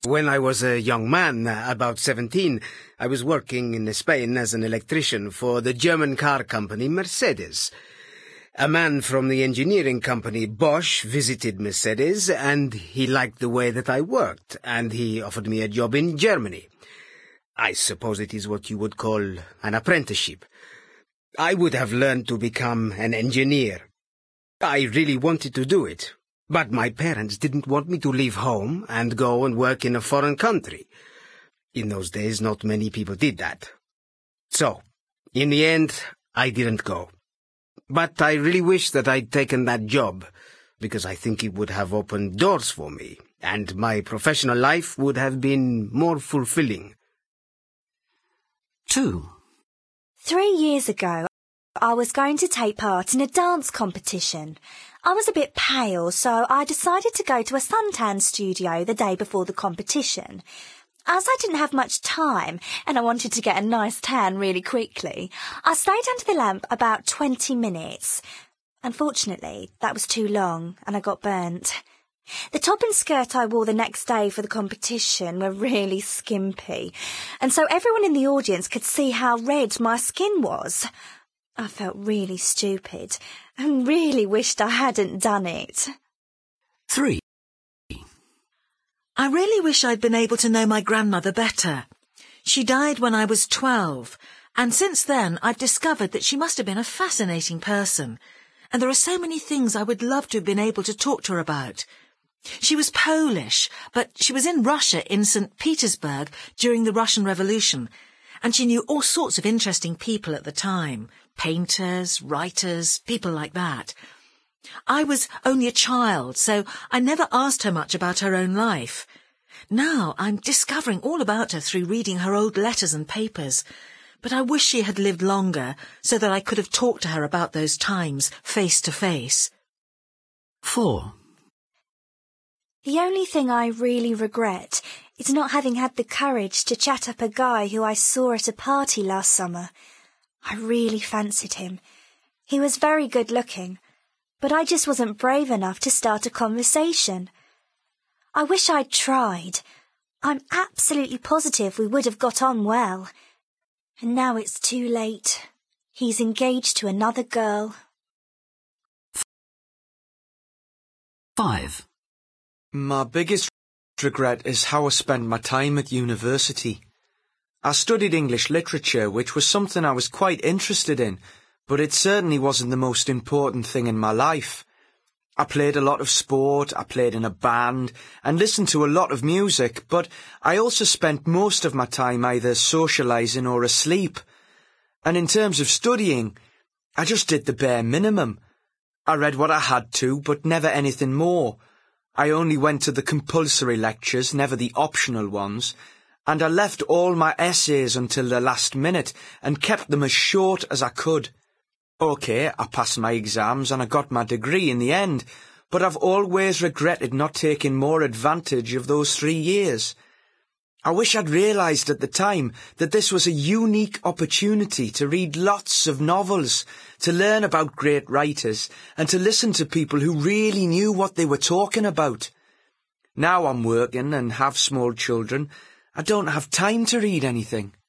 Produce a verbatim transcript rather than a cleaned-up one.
When I was a young man, about seventeen, I was working in Spain as an electrician for the German car company Mercedes. A man from the engineering company Bosch visited Mercedes, and he liked the way that I worked, and he offered me a job in Germany. I suppose it is what you would call an apprenticeship. I would have learned to become an engineer. I really wanted to do it. But my parents didn't want me to leave home and go and work in a foreign country. In those days, not many people did that. So, in the end, I didn't go. But I really wish that I'd taken that job, because I think it would have opened doors for me, and my professional life would have been more fulfilling. Two. Three years ago, I was going to take part in a dance competition. I was a bit pale, so I decided to go to a suntan studio the day before the competition. As I didn't have much time and I wanted to get a nice tan really quickly, I stayed under the lamp about twenty minutes. Unfortunately, that was too long and I got burnt. The top and skirt I wore the next day for the competition were really skimpy, and so everyone in the audience could see how red my skin was. I felt really stupid and really wished I hadn't done it. Three. I really wish I'd been able to know my grandmother better. She died when I was twelve, and since then I've discovered that she must have been a fascinating person, and there are so many things I would love to have been able to talk to her about. She was Polish, but she was in Russia in Saint Petersburg during the Russian Revolution, and she knew all sorts of interesting people at the time. Painters, writers, people like that. I was only a child, so I never asked her much about her own life. Now I'm discovering all about her through reading her old letters and papers, but I wish she had lived longer so that I could have talked to her about those times face to face. Four. The only thing I really regret is not having had the courage to chat up a guy who I saw at a party last summer. I really fancied him. He was very good looking, but I just wasn't brave enough to start a conversation. I wish I'd tried. I'm absolutely positive we would have got on well. And now it's too late. He's engaged to another girl. Five. My biggest regret is how I spent my time at university. I studied English literature, which was something I was quite interested in, but it certainly wasn't the most important thing in my life. I played a lot of sport, I played in a band, and listened to a lot of music, but I also spent most of my time either socialising or asleep. And in terms of studying, I just did the bare minimum. I read what I had to, but never anything more. I only went to the compulsory lectures, never the optional ones, and I left all my essays until the last minute and kept them as short as I could. OK, I passed my exams and I got my degree in the end, but I've always regretted not taking more advantage of those three years. I wish I'd realised at the time that this was a unique opportunity to read lots of novels, to learn about great writers, and to listen to people who really knew what they were talking about. Now I'm working and have small children. I don't have time to read anything.